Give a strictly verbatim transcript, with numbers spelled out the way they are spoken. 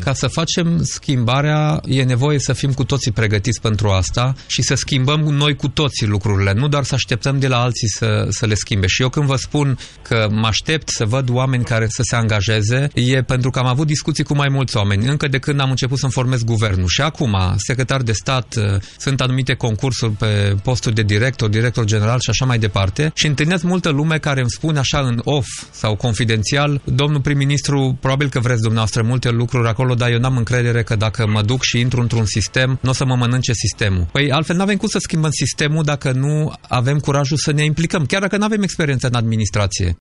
ca să facem schimbarea, e nevoie să fim cu toții pregătiți pentru asta și să schimbăm noi cu toții lucrurile, nu doar să așteptăm de la alții să, să le schimbe. Și eu când vă spun că mă aștept să văd oameni care să se angajeze, e pentru că am avut discuții cu mai mulți oameni, încă de când am început să-mi formez guvernul. Și acum, secretar de stat, sunt anumite concursuri pe posturi de director, director general și așa mai departe și întâlnesc multă lume care îmi spune așa în off sau confidențial: domnul prim-ministru, probabil că vreți dumneavoastră multe lucruri acolo, dar eu n-am încredere că dacă mă duc și intru într-un sistem, nu o să mă mănânce sistemul. Păi altfel n-avem cum să schimbăm sistemul dacă nu avem curajul să ne implicăm, chiar dacă nu avem experiență în administrație.